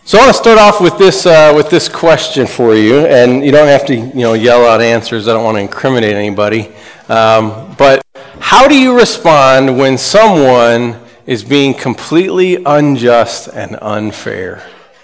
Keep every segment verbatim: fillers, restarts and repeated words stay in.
So I want to start off with this uh, with this question for you, and you don't have to you know yell out answers. I don't want to incriminate anybody. Um, but how do you respond when someone is being completely unjust and unfair?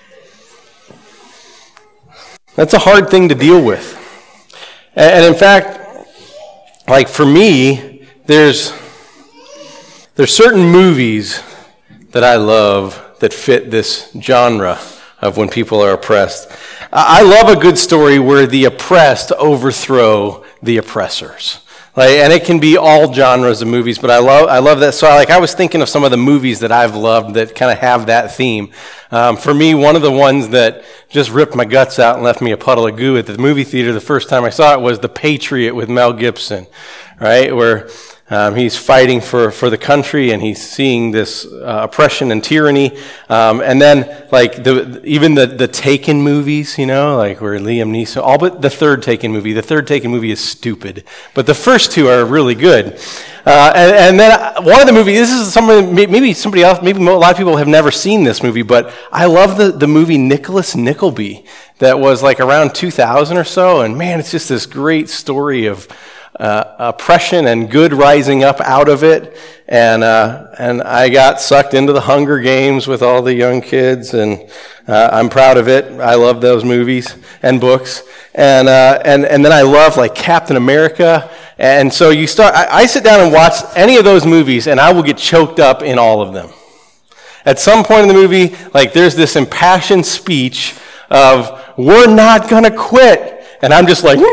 That's a hard thing to deal with. And, and in fact, like for me, there's there's certain movies that I love that fit this genre of when people are oppressed. I love a good story where the oppressed overthrow the oppressors. Like, and it can be all genres of movies, but I love I love that. So I, like I was thinking of some of the movies that I've loved that kind of have that theme. Um, for me, one of the ones that just ripped my guts out and left me a puddle of goo at the movie theater the first time I saw it was The Patriot with Mel Gibson, right? Where Um, he's fighting for, for the country, and he's seeing this uh, oppression and tyranny. Um, and then, like, the, even the, the Taken movies, you know, like where Liam Neeson, all but the third Taken movie. The third Taken movie is stupid, but the first two are really good. Uh, and, and then one of the movies, this is something, maybe somebody else, maybe a lot of people have never seen this movie, but I love the, the movie Nicholas Nickleby that was like around two thousand or so. And man, it's just this great story of Uh, oppression and good rising up out of it, and uh, and I got sucked into the Hunger Games with all the young kids, and uh, I'm proud of it. I love those movies and books, and uh, and and then I love like Captain America, and so you start. I, I sit down and watch any of those movies, and I will get choked up in all of them. At some point in the movie, like there's this impassioned speech of "We're not gonna quit," and I'm just like.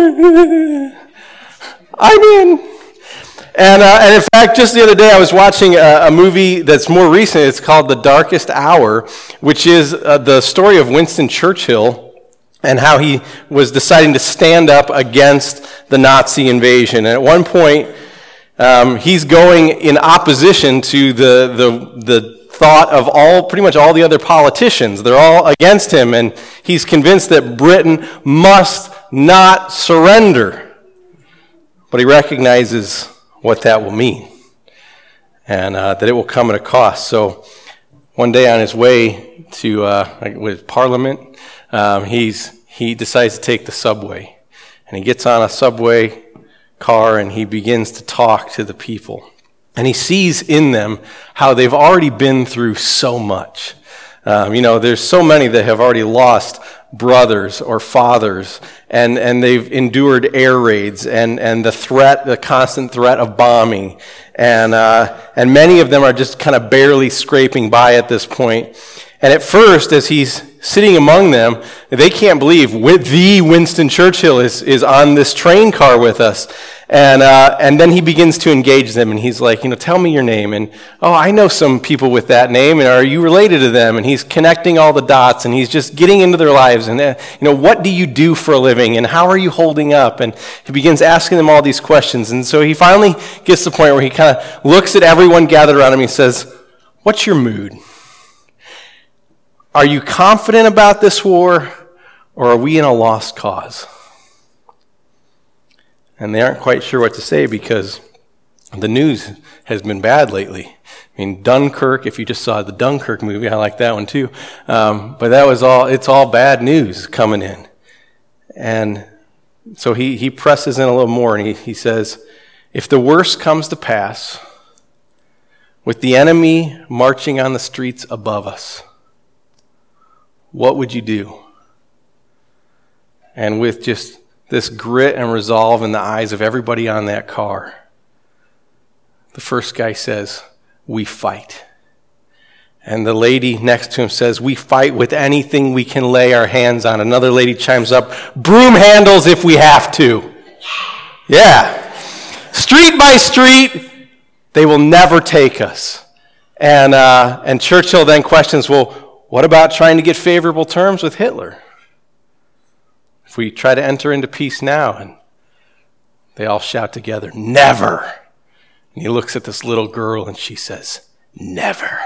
I'm in. And, uh, and in fact, just the other day, I was watching a, a movie that's more recent. It's called The Darkest Hour, which is uh, the story of Winston Churchill and how he was deciding to stand up against the Nazi invasion. And at one point, um, he's going in opposition to the, the, the thought of all, pretty much all the other politicians. They're all against him, and he's convinced that Britain must not surrender. But he recognizes what that will mean, and uh, that it will come at a cost. So one day on his way to uh, with Parliament, um, he's he decides to take the subway, and he gets on a subway car, and he begins to talk to the people. And he sees in them how they've already been through so much. Um, you know, there's so many that have already lost brothers or fathers, and, and they've endured air raids and, and the threat, the constant threat of bombing. And, uh, and many of them are just kind of barely scraping by at this point. And at first, as he's sitting among them, they can't believe the Winston Churchill is, is on this train car with us. And uh, and then he begins to engage them, and he's like, you know, tell me your name. And, oh, I know some people with that name, and are you related to them? And he's connecting all the dots, and he's just getting into their lives. And, uh, you know, what do you do for a living? And how are you holding up? And he begins asking them all these questions. And so he finally gets to the point where he kind of looks at everyone gathered around him and he says, what's your mood? Are you confident about this war, or are we in a lost cause? And they aren't quite sure what to say because the news has been bad lately. I mean, Dunkirk, if you just saw the Dunkirk movie, I like that one too. Um, but that was all, it's all bad news coming in. And so he, he presses in a little more, and he, he says, if the worst comes to pass, with the enemy marching on the streets above us, what would you do? And with just this grit and resolve in the eyes of everybody on that car, the first guy says, we fight. And the lady next to him says, we fight with anything we can lay our hands on. Another lady chimes up, broom handles if we have to. Yeah. Street by street, they will never take us. And, uh, and Churchill then questions, well, what about trying to get favorable terms with Hitler? If we try to enter into peace now, and they all shout together, never. And he looks at this little girl, and she says, never.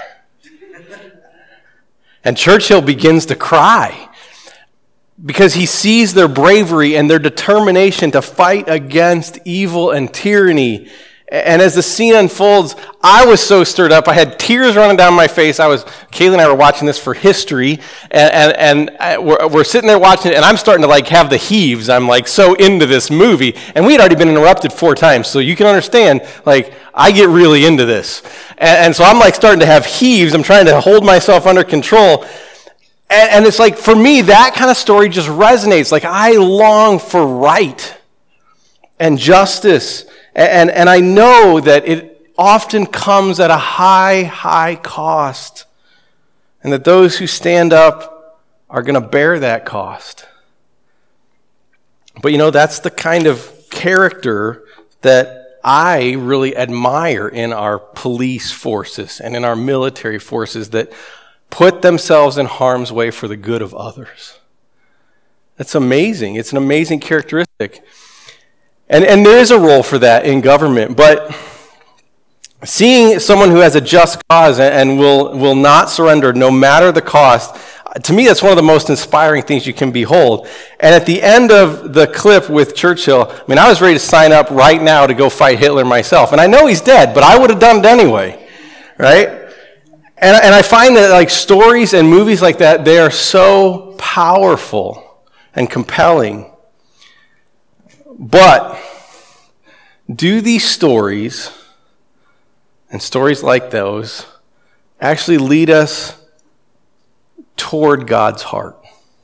And Churchill begins to cry because he sees their bravery and their determination to fight against evil and tyranny And as the scene unfolds, I was so stirred up. I had tears running down my face. I was, Kaylee and I were watching this for history, and, and, and I, we're, we're sitting there watching it, and I'm starting to like have the heaves. I'm like so into this movie. And we had already been interrupted four times, so you can understand, like, I get really into this. And, and so I'm like starting to have heaves. I'm trying to hold myself under control. And, and it's like, for me, that kind of story just resonates. Like, I long for right and justice. And, and I know that it often comes at a high, high cost. And that those who stand up are going to bear that cost. But you know, that's the kind of character that I really admire in our police forces and in our military forces, that put themselves in harm's way for the good of others. That's amazing. It's an amazing characteristic. And, and there is a role for that in government, but seeing someone who has a just cause and will, will not surrender no matter the cost, to me, that's one of the most inspiring things you can behold. And at the end of the clip with Churchill, I mean, I was ready to sign up right now to go fight Hitler myself. And I know he's dead, but I would have done it anyway, right? And, and I find that like stories and movies like that, they are so powerful and compelling. But do these stories and stories like those actually lead us toward God's heart?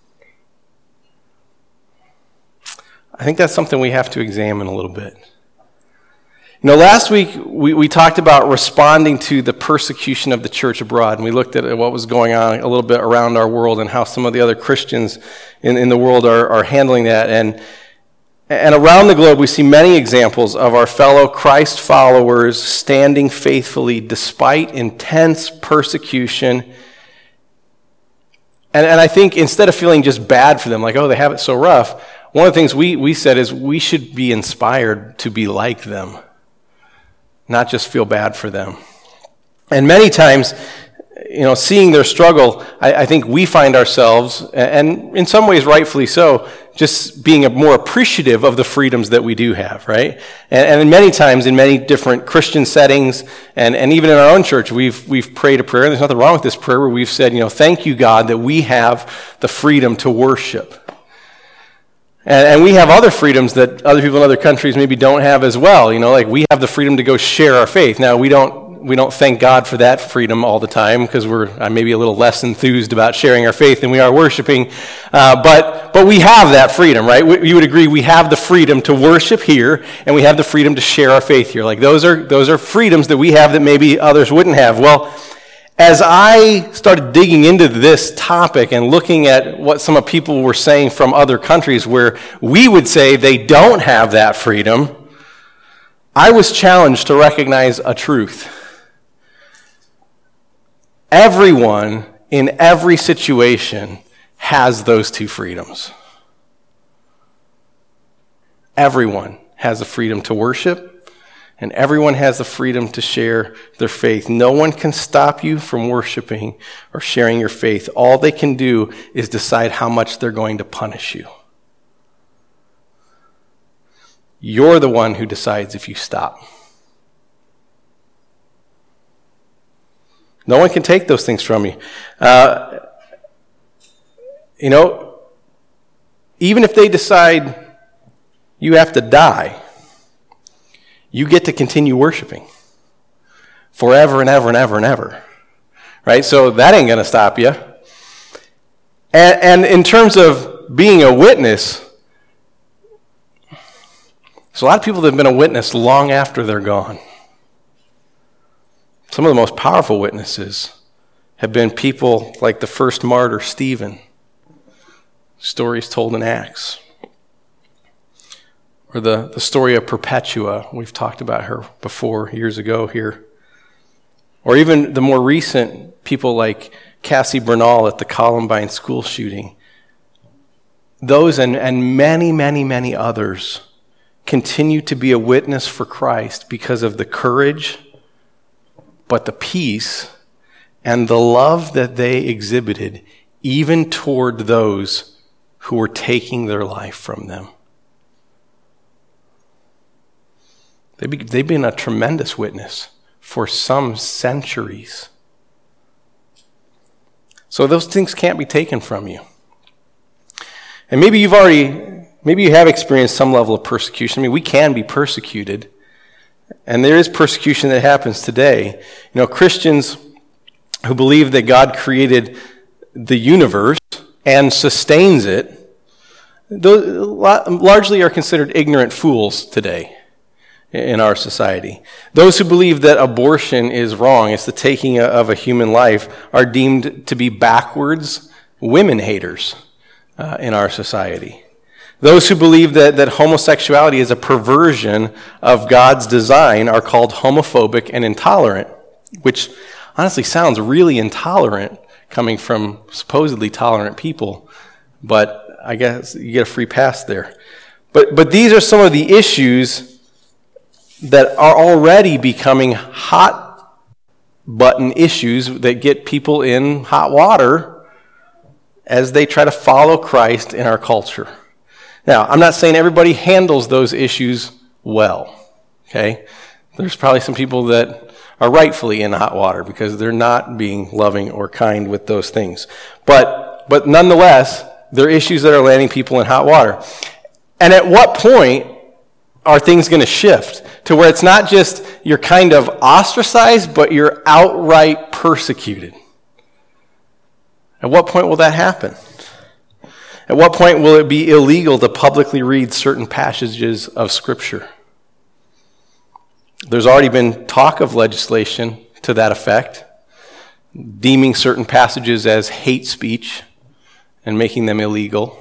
I think that's something we have to examine a little bit. You know, last week we, we talked about responding to the persecution of the church abroad, and we looked at what was going on a little bit around our world and how some of the other Christians in, in the world are, are handling that. And And around the globe, we see many examples of our fellow Christ followers standing faithfully despite intense persecution. And, and I think instead of feeling just bad for them, like, oh, they have it so rough, one of the things we, we said is we should be inspired to be like them, not just feel bad for them. And many times, you know, seeing their struggle, I, I think we find ourselves, and in some ways rightfully so, just being more appreciative of the freedoms that we do have, right? And, and many times in many different Christian settings, and, and even in our own church, we've we've prayed a prayer, and there's nothing wrong with this prayer, where we've said, you know, thank you, God, that we have the freedom to worship. And, and we have other freedoms that other people in other countries maybe don't have as well. You know, like we have the freedom to go share our faith. Now, we don't We don't thank God for that freedom all the time, because we're uh, maybe a little less enthused about sharing our faith than we are worshiping. Uh, but but we have that freedom, right? We, you would agree we have the freedom to worship here, and we have the freedom to share our faith here. Like those are those are freedoms that we have that maybe others wouldn't have. Well, as I started digging into this topic and looking at what some of people were saying from other countries where we would say they don't have that freedom, I was challenged to recognize a truth. Everyone in every situation has those two freedoms. Everyone has the freedom to worship, and everyone has the freedom to share their faith. No one can stop you from worshiping or sharing your faith. All they can do is decide how much they're going to punish you. You're the one who decides if you stop. No one can take those things from you. Uh, you know, even if they decide you have to die, you get to continue worshiping forever and ever and ever and ever. Right? So that ain't going to stop you. And, and in terms of being a witness, so a lot of people that have been a witness long after they're gone. Some of the most powerful witnesses have been people like the first martyr, Stephen. Stories told in Acts. Or the, the story of Perpetua. We've talked about her before, years ago here. Or even the more recent people like Cassie Bernal at the Columbine school shooting. Those and, and many, many, many others continue to be a witness for Christ because of the courage, but the peace and the love that they exhibited even toward those who were taking their life from them. They've, be, they've been a tremendous witness for some centuries. So those things can't be taken from you. And maybe you've already, maybe you have experienced some level of persecution. I mean, we can be persecuted. And there is persecution that happens today. You know, Christians who believe that God created the universe and sustains it, those largely are considered ignorant fools today in our society. Those who believe that abortion is wrong, it's the taking of a human life, are deemed to be backwards women haters uh, in our society. Those who believe that, that homosexuality is a perversion of God's design are called homophobic and intolerant, which honestly sounds really intolerant coming from supposedly tolerant people, but I guess you get a free pass there. But but these are some of the issues that are already becoming hot button issues that get people in hot water as they try to follow Christ in our culture. Now, I'm not saying everybody handles those issues well, okay? There's probably some people that are rightfully in hot water because they're not being loving or kind with those things. But but nonetheless, there are issues that are landing people in hot water. And at what point are things going to shift to where it's not just you're kind of ostracized, but you're outright persecuted? At what point will that happen? At what point will it be illegal to publicly read certain passages of Scripture? There's already been talk of legislation to that effect, deeming certain passages as hate speech and making them illegal.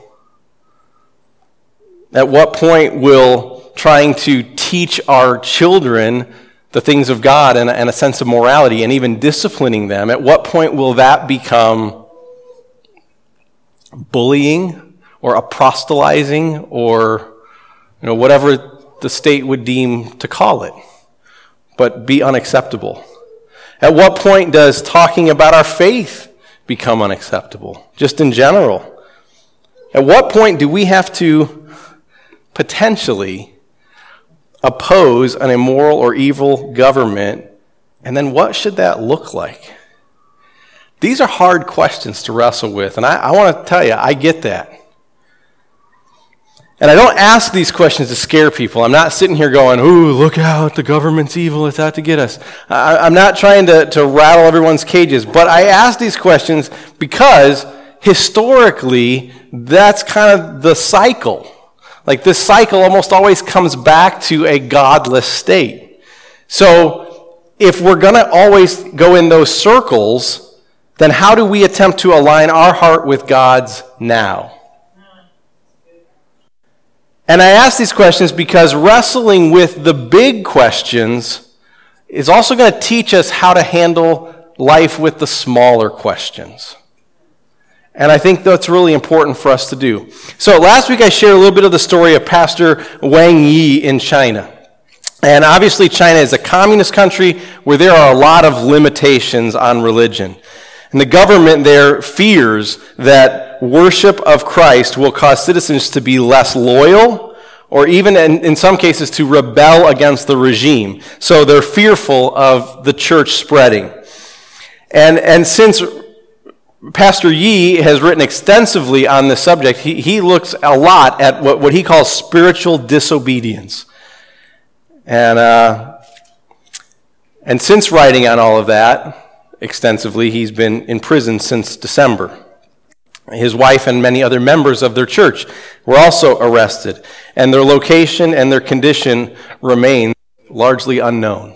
At what point will trying to teach our children the things of God and, and a sense of morality and even disciplining them, at what point will that become bullying or apostolizing or you know whatever the state would deem to call it, but be unacceptable? At what point does talking about our faith become unacceptable, just in general? At what point do we have to potentially oppose an immoral or evil government, and then what should that look like? These are hard questions to wrestle with, and I, I want to tell you, I get that. And I don't ask these questions to scare people. I'm not sitting here going, ooh, look out, the government's evil, it's out to get us. I, I'm not trying to, to rattle everyone's cages, but I ask these questions because historically, that's kind of the cycle. Like this cycle almost always comes back to a godless state. So if we're going to always go in those circles, then how do we attempt to align our heart with God's now? And I ask these questions because wrestling with the big questions is also going to teach us how to handle life with the smaller questions. And I think that's really important for us to do. So last week I shared a little bit of the story of Pastor Wang Yi in China. And obviously China is a communist country where there are a lot of limitations on religion. And the government there fears that worship of Christ will cause citizens to be less loyal or even in, in some cases to rebel against the regime. So they're fearful of the church spreading. And, and since Pastor Yi has written extensively on this subject, he, he looks a lot at what, what he calls spiritual disobedience. And, uh, and since writing on all of that, extensively, he's been in prison since December. His wife and many other members of their church were also arrested, and their location and their condition remain largely unknown.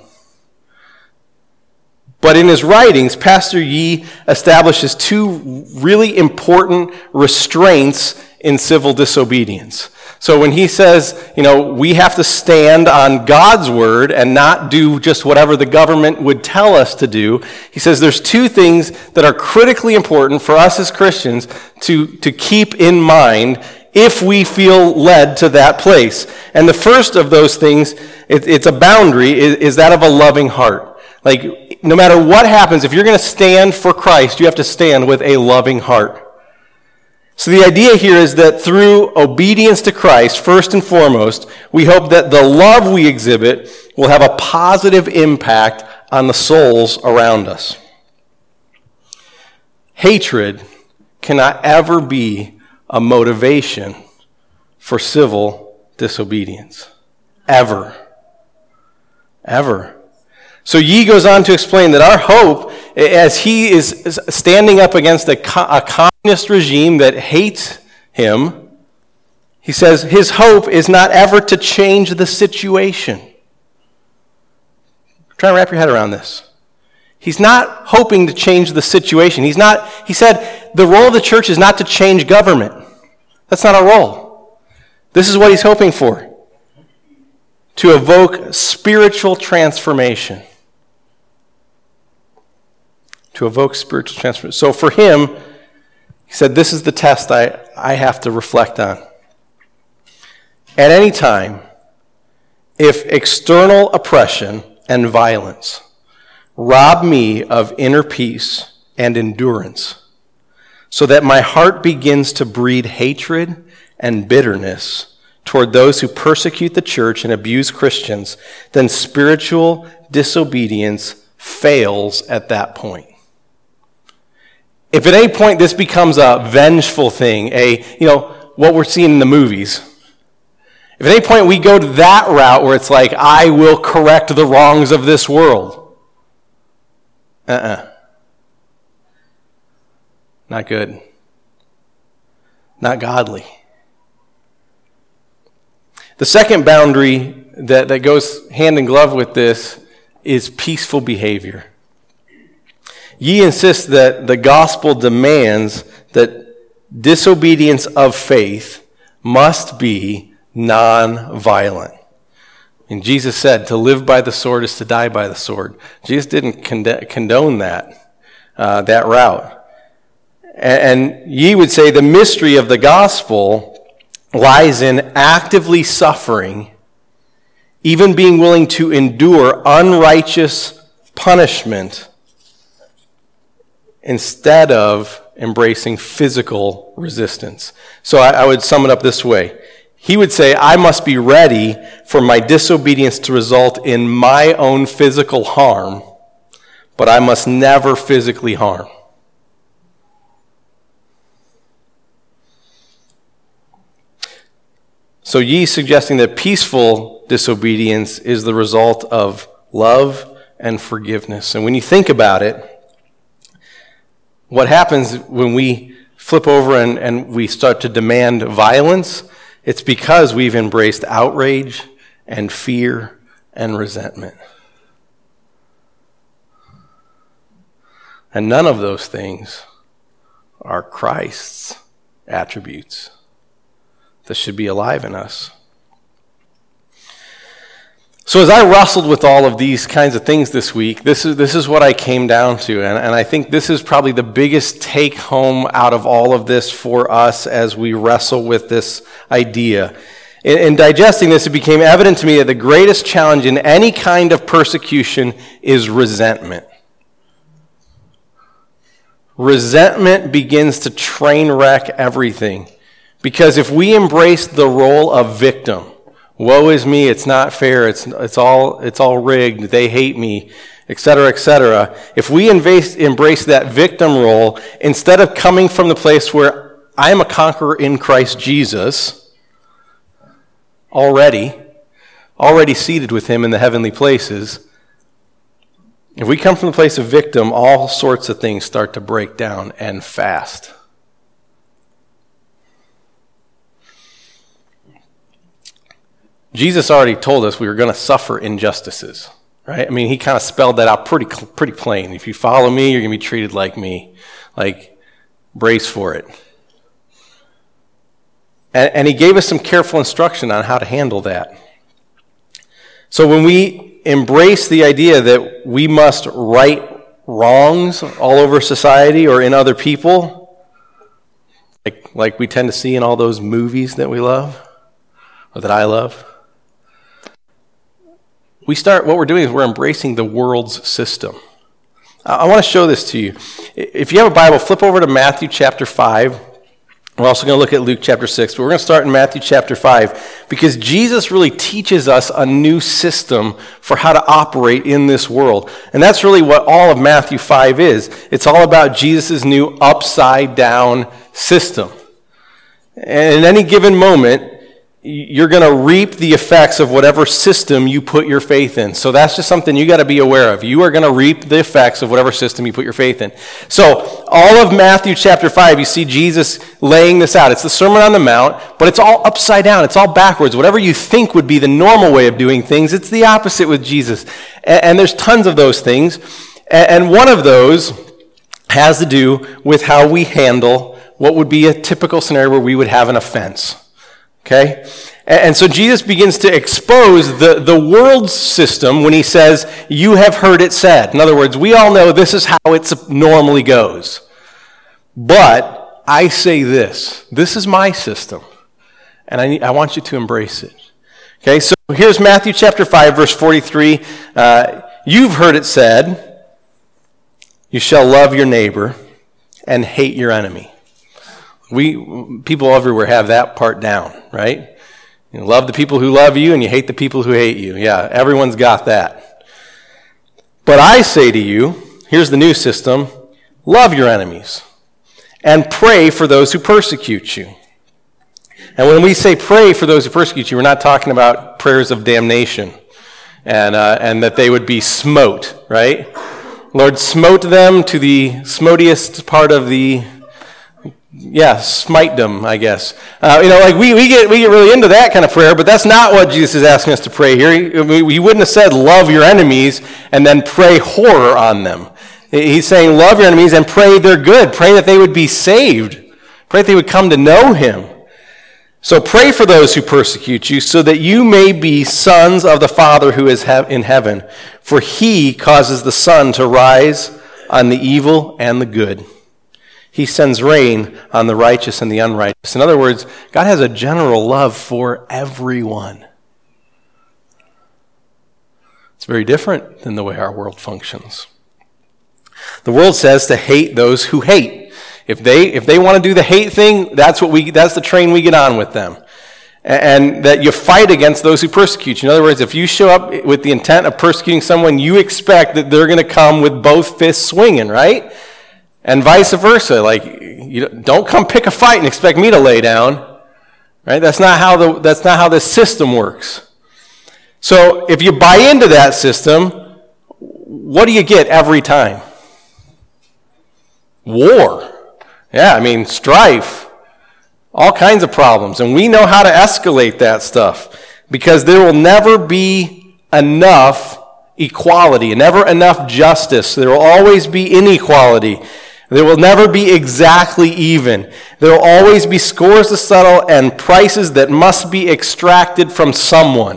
But in his writings, Pastor Yi establishes two really important restraints in civil disobedience. So when he says, you know, we have to stand on God's word and not do just whatever the government would tell us to do, he says there's two things that are critically important for us as Christians to, to keep in mind if we feel led to that place. And the first of those things, it, it's a boundary, is, is that of a loving heart. Like, no matter what happens, if you're going to stand for Christ, you have to stand with a loving heart. So the idea here is that through obedience to Christ, first and foremost, we hope that the love we exhibit will have a positive impact on the souls around us. Hatred cannot ever be a motivation for civil disobedience. Ever. Ever. So Yi goes on to explain that our hope, as he is standing up against a, a communist regime that hates him, he says his hope is not ever to change the situation. Try to wrap your head around this. He's not hoping to change the situation. He's not, he said, the role of the church is not to change government. That's not our role. This is what he's hoping for. To evoke spiritual transformation. To evoke spiritual transformation. So for him, he said, this is the test I, I have to reflect on. At any time, if external oppression and violence rob me of inner peace and endurance, so that my heart begins to breed hatred and bitterness toward those who persecute the church and abuse Christians, then spiritual disobedience fails at that point. If at any point this becomes a vengeful thing, a, you know, what we're seeing in the movies, if at any point we go to that route where it's like, I will correct the wrongs of this world, uh-uh. Not good. Not godly. The second boundary that, that goes hand in glove with this is peaceful behavior. Yi insists that the gospel demands that disobedience of faith must be non-violent. And Jesus said to live by the sword is to die by the sword. Jesus didn't condone that, uh, that route. And Yi would say the mystery of the gospel lies in actively suffering, even being willing to endure unrighteous punishment instead of embracing physical resistance. So I, I would sum it up this way. He would say, I must be ready for my disobedience to result in my own physical harm, but I must never physically harm. So Yi suggesting that peaceful disobedience is the result of love and forgiveness. And when you think about it, what happens when we flip over and, and we start to demand violence, it's because we've embraced outrage and fear and resentment. And none of those things are Christ's attributes that should be alive in us. So as I wrestled with all of these kinds of things this week, this is this is what I came down to. And, and I think this is probably the biggest take home out of all of this for us as we wrestle with this idea. In, in digesting this, it became evident to me that the greatest challenge in any kind of persecution is resentment. Resentment begins to train wreck everything. Because if we embrace the role of victim, woe is me, it's not fair, it's it's all it's all rigged, they hate me, et cetera, et cetera. If we embrace, embrace that victim role, instead of coming from the place where I am a conqueror in Christ Jesus, already, already seated with him in the heavenly places, if we come from the place of victim, all sorts of things start to break down and fast. Jesus already told us we were going to suffer injustices, right? I mean, he kind of spelled that out pretty pretty plain. If you follow me, you're going to be treated like me. Like, brace for it. And, and he gave us some careful instruction on how to handle that. So when we embrace the idea that we must right wrongs all over society or in other people, like, like we tend to see in all those movies that we love, or that I love, we start, what we're doing is we're embracing the world's system. I want to show this to you. If you have a Bible, flip over to Matthew chapter five, We're also going to look at Luke chapter six, but we're going to start in Matthew chapter five because Jesus really teaches us a new system for how to operate in this world. And that's really what all of Matthew five is. It's all about Jesus' new upside-down system. And in any given moment, you're going to reap the effects of whatever system you put your faith in. So that's just something you got to be aware of. You are going to reap the effects of whatever system you put your faith in. So all of Matthew chapter five, you see Jesus laying this out. It's the Sermon on the Mount, but it's all upside down. It's all backwards. Whatever you think would be the normal way of doing things, it's the opposite with Jesus. And, and there's tons of those things. And, and one of those has to do with how we handle what would be a typical scenario where we would have an offense. Okay? And so Jesus begins to expose the, the world's system when he says, you have heard it said. In other words, we all know this is how it normally goes. But I say this. This is my system. And I, need, I want you to embrace it. Okay, so here's Matthew chapter five, verse forty-three. Uh, You've heard it said, you shall love your neighbor and hate your enemy. We people everywhere have that part down, right? You love the people who love you and you hate the people who hate you. Yeah, everyone's got that. But I say to you, here's the new system, love your enemies and pray for those who persecute you. And when we say pray for those who persecute you, we're not talking about prayers of damnation and uh, and that they would be smote, right? Lord, smote them to the smotiest part of the Yeah, smitedom, I guess. Uh, you know, like we, we get we get really into that kind of prayer, but that's not what Jesus is asking us to pray here. He, he wouldn't have said love your enemies and then pray horror on them. He's saying love your enemies and pray they're good. Pray that they would be saved. Pray that they would come to know him. So pray for those who persecute you so that you may be sons of the Father who is in heaven. For he causes the sun to rise on the evil and the good. He sends rain on the righteous and the unrighteous. In other words, God has a general love for everyone. It's very different than the way our world functions. The world says to hate those who hate. If they if they want to do the hate thing, that's what we that's the train we get on with them. And that you fight against those who persecute you. In other words, if you show up with the intent of persecuting someone, you expect that they're going to come with both fists swinging, right? And vice versa. Like, you don't come pick a fight and expect me to lay down, right? That's not how the that's not how this system works. So if you buy into that system, what do you get every time? War. Yeah, I mean, strife. All kinds of problems. And we know how to escalate that stuff because there will never be enough equality, never enough justice. There will always be inequality. There will never be exactly even. There will always be scores to settle and prices that must be extracted from someone.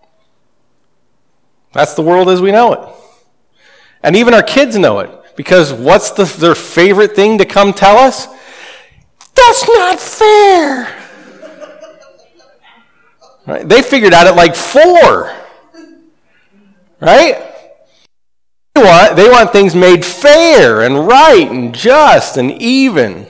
That's the world as we know it. And even our kids know it. Because what's the, their favorite thing to come tell us? That's not fair. Right? They figured out at like four. Right? They want, they want things made fair and right and just and even.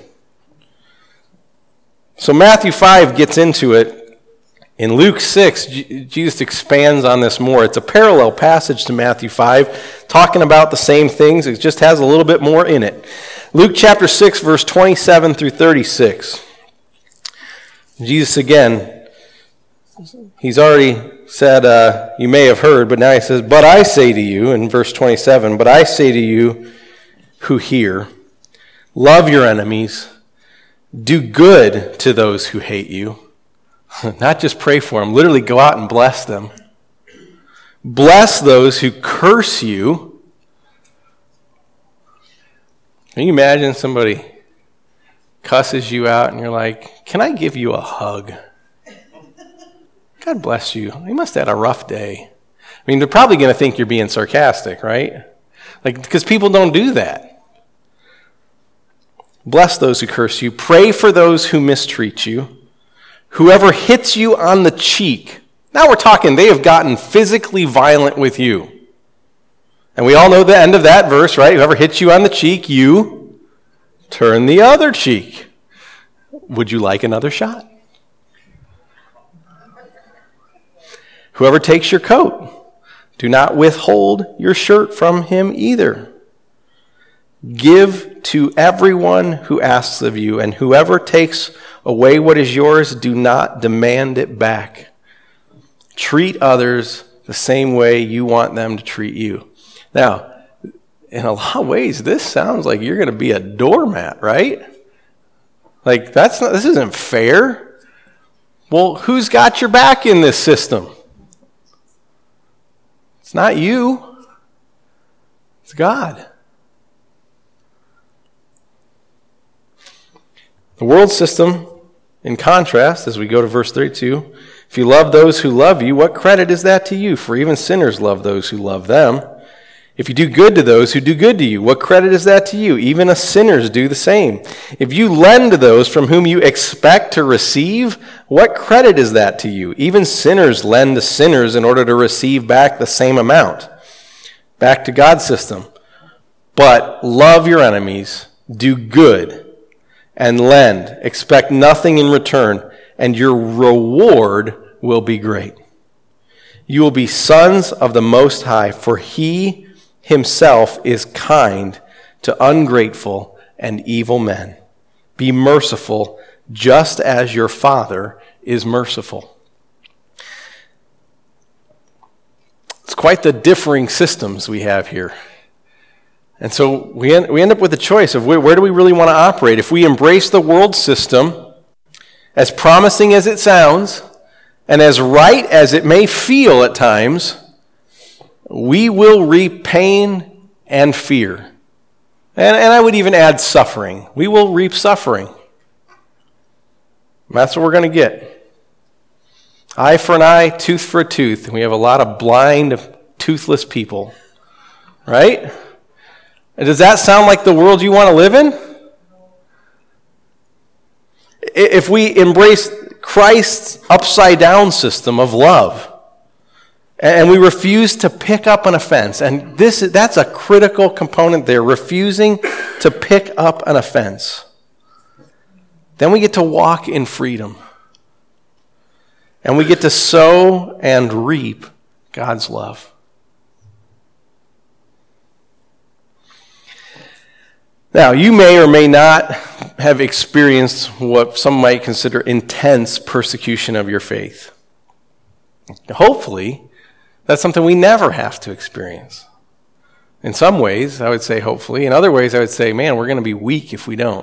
So Matthew five gets into it. In Luke six, Jesus expands on this more. It's a parallel passage to Matthew five, talking about the same things. It just has a little bit more in it. Luke chapter six, verse twenty-seven through thirty-six. Jesus again, he's already said, uh, you may have heard, but now he says, but I say to you, in verse twenty-seven, but I say to you who hear, love your enemies, do good to those who hate you. Not just pray for them, literally go out and bless them. Bless those who curse you. Can you imagine somebody cusses you out and you're like, can I give you a hug? God bless you. You must have had a rough day. I mean, they're probably going to think you're being sarcastic, right? Like, because people don't do that. Bless those who curse you. Pray for those who mistreat you. Whoever hits you on the cheek. Now we're talking, they have gotten physically violent with you. And we all know the end of that verse, right? Whoever hits you on the cheek, you turn the other cheek. would you like another shot? Whoever takes your coat, do not withhold your shirt from him either. Give to everyone who asks of you, and whoever takes away what is yours, do not demand it back. Treat others the same way you want them to treat you. Now, in a lot of ways, this sounds like you're going to be a doormat, right? Like, that's not, this isn't fair. Well, who's got your back in this system? It's not you. It's God. The world system, in contrast, as we go to verse thirty-two, if you love those who love you, what credit is that to you? For even sinners love those who love them. If you do good to those who do good to you, what credit is that to you? Even as sinners do the same. If you lend to those from whom you expect to receive, what credit is that to you? Even sinners lend to sinners in order to receive back the same amount. Back to God's system. But love your enemies, do good, and lend. Expect nothing in return, and your reward will be great. You will be sons of the Most High, for he himself is kind to ungrateful and evil men. Be merciful, just as your Father is merciful. It's quite the differing systems we have here. And so we end, we end up with a choice of where, where do we really want to operate? If we embrace the world system, as promising as it sounds, and as right as it may feel at times, we will reap pain and fear. And, and I would even add suffering. We will reap suffering. And that's what we're going to get. Eye for an eye, tooth for a tooth. And we have a lot of blind, toothless people. Right? And does that sound like the world you want to live in? If we embrace Christ's upside-down system of love, and we refuse to pick up an offense, and this that's a critical component there, refusing to pick up an offense, then we get to walk in freedom. And we get to sow and reap God's love. Now, you may or may not have experienced what some might consider intense persecution of your faith. Hopefully, that's something we never have to experience. In some ways, I would say hopefully. In other ways, I would say, man, we're going to be weak if we don't.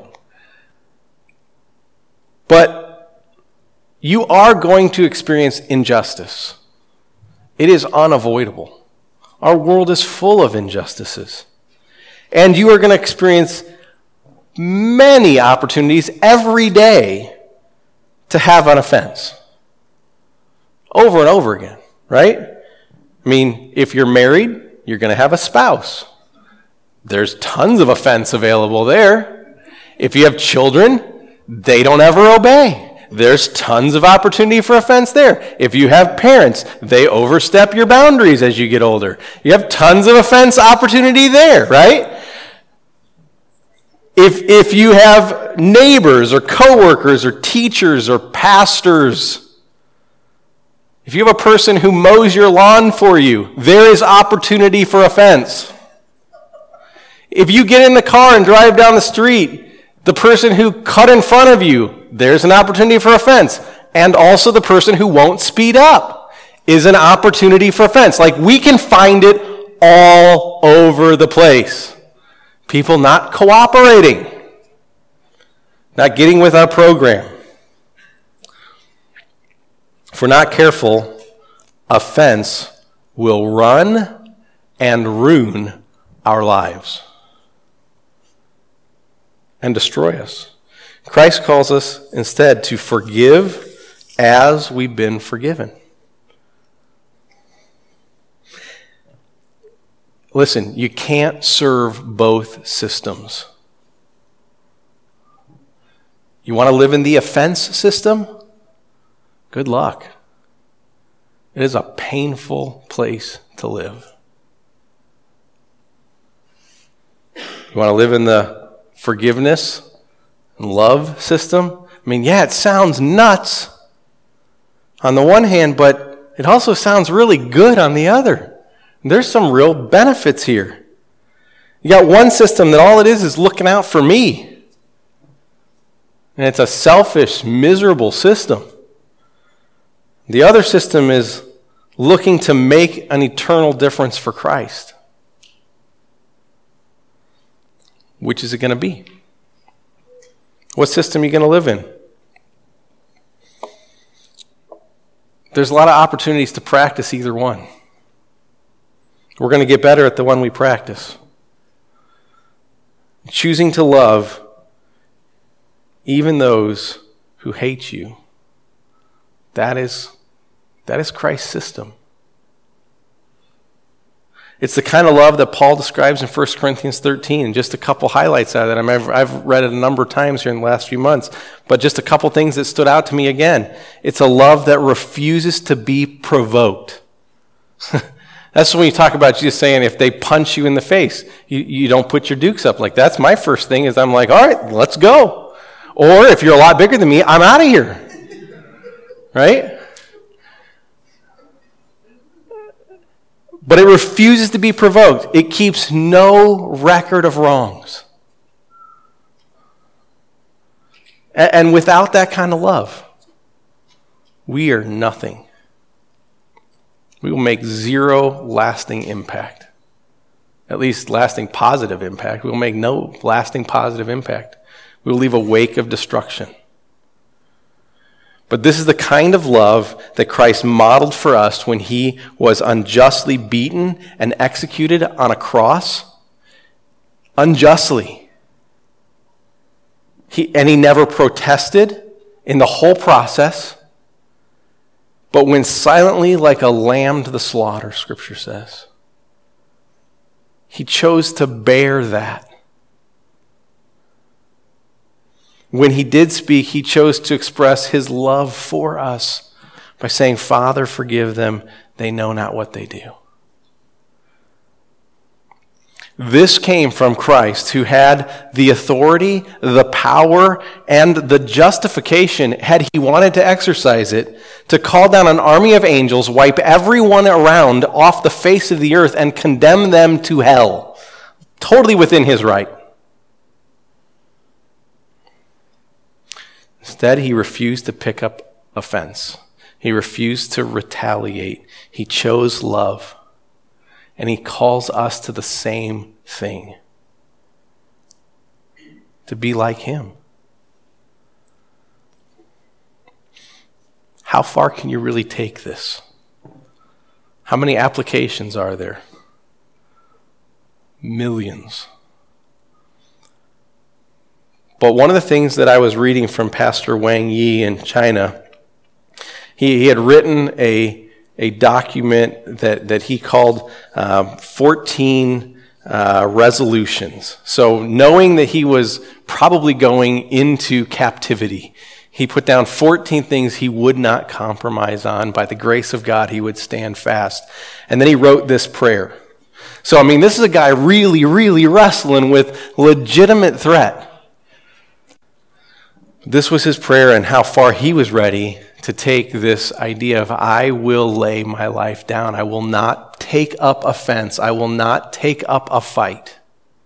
But you are going to experience injustice. It is unavoidable. Our world is full of injustices. And you are going to experience many opportunities every day to have an offense. Over and over again, right? I mean, if you're married, you're going to have a spouse. There's tons of offense available there. If you have children, they don't ever obey. There's tons of opportunity for offense there. If you have parents, they overstep your boundaries as you get older. You have tons of offense opportunity there, right? If if you have neighbors or coworkers or teachers or pastors, if you have a person who mows your lawn for you, there is opportunity for offense. If you get in the car and drive down the street, the person who cut in front of you, there's an opportunity for offense. And also the person who won't speed up is an opportunity for offense. Like, we can find it all over the place. People not cooperating, not getting with our program. If we're not careful, offense will run and ruin our lives and destroy us. Christ calls us instead to forgive as we've been forgiven. Listen, you can't serve both systems. You want to live in the offense system? Good luck. It is a painful place to live. You want to live in the forgiveness and love system? I mean, yeah, it sounds nuts on the one hand, but it also sounds really good on the other. There's some real benefits here. You got one system that all it is is looking out for me. And it's a selfish, miserable system. The other system is looking to make an eternal difference for Christ. Which is it going to be? What system are you going to live in? There's a lot of opportunities to practice either one. We're going to get better at the one we practice. Choosing to love even those who hate you. That is, that is Christ's system. It's the kind of love that Paul describes in First Corinthians thirteen, and just a couple highlights out of that. I mean, I've, I've read it a number of times here in the last few months, but just a couple things that stood out to me again. It's a love that refuses to be provoked. That's when you talk about Jesus saying, if they punch you in the face, you, you don't put your dukes up. Like, that's my first thing is I'm like, all right, let's go. Or if you're a lot bigger than me, I'm out of here. Right? But it refuses to be provoked. It keeps no record of wrongs. And without that kind of love, we are nothing. We will make zero lasting impact. At least lasting positive impact. We will make no lasting positive impact. We will leave a wake of destruction. But this is the kind of love that Christ modeled for us when he was unjustly beaten and executed on a cross. Unjustly. He, and he never protested in the whole process, but went silently like a lamb to the slaughter, Scripture says. He chose to bear that. When he did speak, he chose to express his love for us by saying, Father, forgive them. They know not what they do. This came from Christ, who had the authority, the power, and the justification, had he wanted to exercise it, to call down an army of angels, wipe everyone around off the face of the earth, and condemn them to hell. Totally within his right. Instead, he refused to pick up offense. He refused to retaliate. He chose love. And he calls us to the same thing. To be like him. How far can you really take this? How many applications are there? Millions. But one of the things that I was reading from Pastor Wang Yi in China, he, he had written a, a document that, that he called uh, fourteen uh, resolutions. So knowing that he was probably going into captivity, he put down fourteen things he would not compromise on. By the grace of God, he would stand fast. And then he wrote this prayer. So, I mean, this is a guy really, really wrestling with legitimate threat. This was his prayer and how far he was ready to take this idea of, I will lay my life down. I will not take up offense. I will not take up a fight.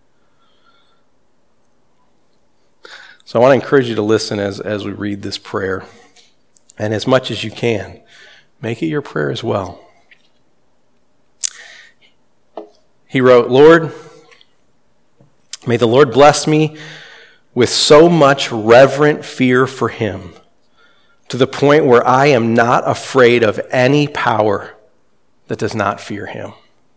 So I want to encourage you to listen as, as we read this prayer. And as much as you can, make it your prayer as well. He wrote, Lord, may the Lord bless me with so much reverent fear for him, to the point where I am not afraid of any power that does not fear him.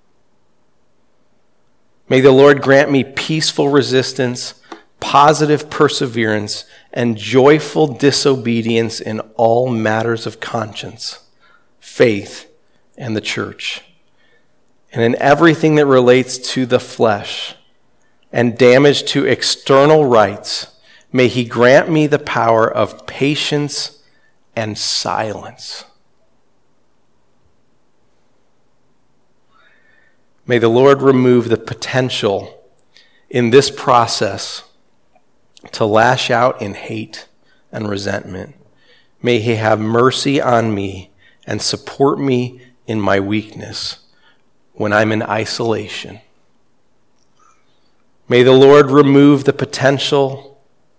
May the Lord grant me peaceful resistance, positive perseverance, and joyful disobedience in all matters of conscience, faith, and the church, and in everything that relates to the flesh and damage to external rights. May he grant me the power of patience and silence. May the Lord remove the potential in this process to lash out in hate and resentment. May he have mercy on me and support me in my weakness when I'm in isolation. May the Lord remove the potential.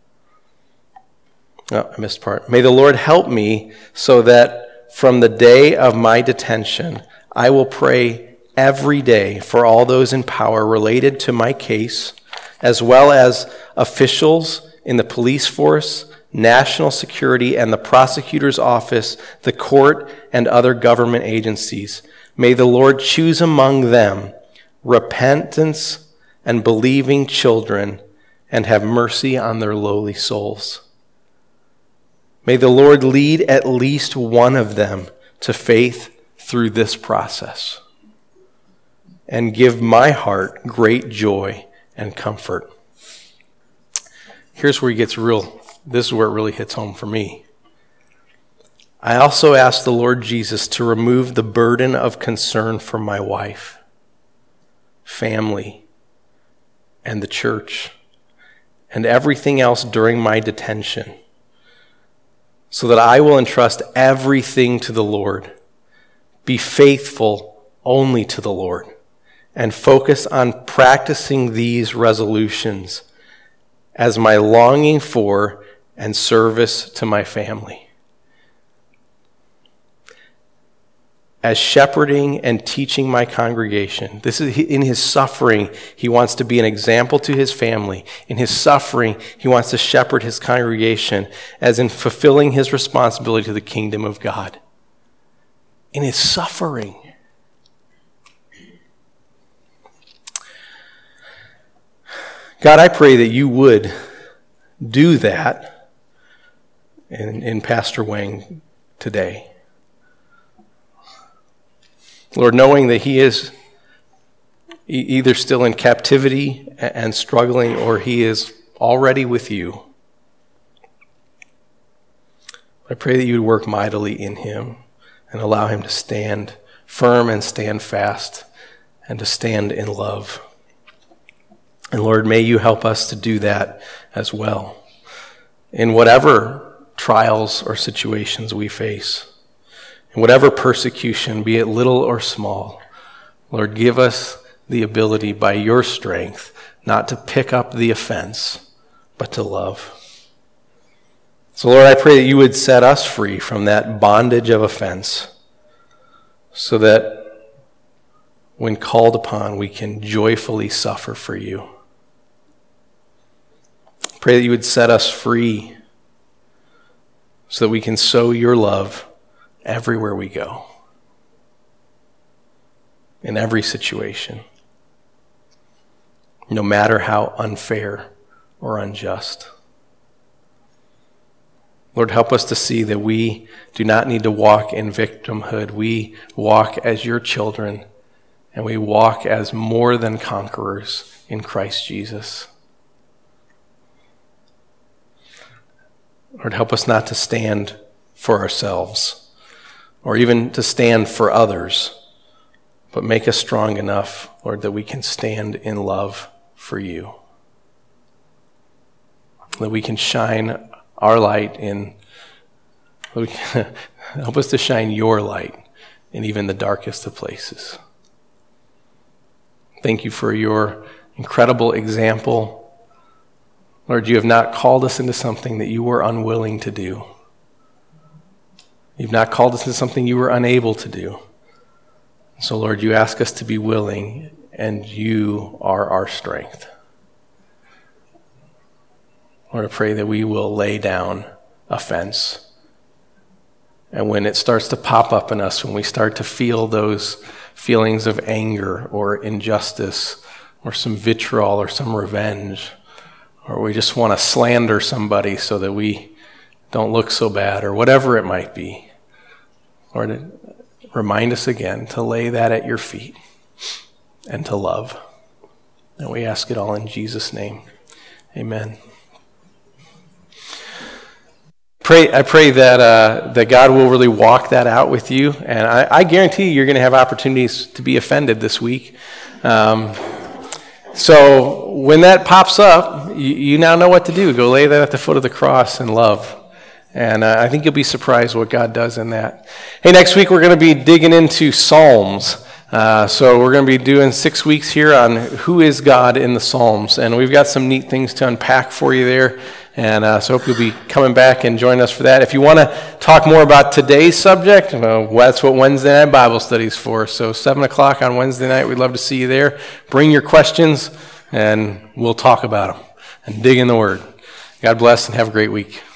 Oh, I missed part. May the Lord help me so that from the day of my detention, I will pray every day for all those in power related to my case, as well as officials in the police force, national security, and the prosecutor's office, the court, and other government agencies. May the Lord choose among them repentance and believing children, and have mercy on their lowly souls. May the Lord lead at least one of them to faith through this process, and give my heart great joy and comfort. Here's where it gets real. This is where it really hits home for me. I also ask the Lord Jesus to remove the burden of concern from my wife, family, and the church, and everything else during my detention, so that I will entrust everything to the Lord, be faithful only to the Lord, and focus on practicing these resolutions as my longing for and service to my family. As shepherding and teaching my congregation, this is in his suffering, he wants to be an example to his family. In his suffering, he wants to shepherd his congregation as in fulfilling his responsibility to the kingdom of God. In his suffering. God, I pray that you would do that in, in Pastor Wang today. Lord, knowing that he is either still in captivity and struggling, or he is already with you, I pray that you would work mightily in him and allow him to stand firm and stand fast and to stand in love. And Lord, may you help us to do that as well in whatever trials or situations we face. And whatever persecution, be it little or small, Lord, give us the ability by your strength not to pick up the offense, but to love. So, Lord, I pray that you would set us free from that bondage of offense, so that when called upon, we can joyfully suffer for you. Pray that you would set us free so that we can sow your love everywhere we go, in every situation, no matter how unfair or unjust. Lord, help us to see that we do not need to walk in victimhood. We walk as your children, and we walk as more than conquerors in Christ Jesus. Lord, help us not to stand for ourselves, or even to stand for others, but make us strong enough, Lord, that we can stand in love for you. That we can shine our light in, help us to shine your light in even the darkest of places. Thank you for your incredible example. Lord, you have not called us into something that you were unwilling to do. You've not called us into something you were unable to do. So, Lord, you ask us to be willing, and you are our strength. Lord, I pray that we will lay down offense. And when it starts to pop up in us, when we start to feel those feelings of anger or injustice or some vitriol or some revenge, or we just want to slander somebody so that we don't look so bad, or whatever it might be, Lord, remind us again to lay that at your feet and to love. And we ask it all in Jesus' name. Amen. Pray, I pray that uh, that God will really walk that out with you, and I, I guarantee you you're going to have opportunities to be offended this week. Um, so when that pops up, you, you now know what to do. Go lay that at the foot of the cross and love. And uh, I think you'll be surprised what God does in that. Hey, next week we're going to be digging into Psalms. Uh, so we're going to be doing six weeks here on who is God in the Psalms. And we've got some neat things to unpack for you there. And uh, so I hope you'll be coming back and joining us for that. If you want to talk more about today's subject, well, that's what Wednesday night Bible study is for. So seven o'clock on Wednesday night, we'd love to see you there. Bring your questions, and we'll talk about them and dig in the Word. God bless and have a great week.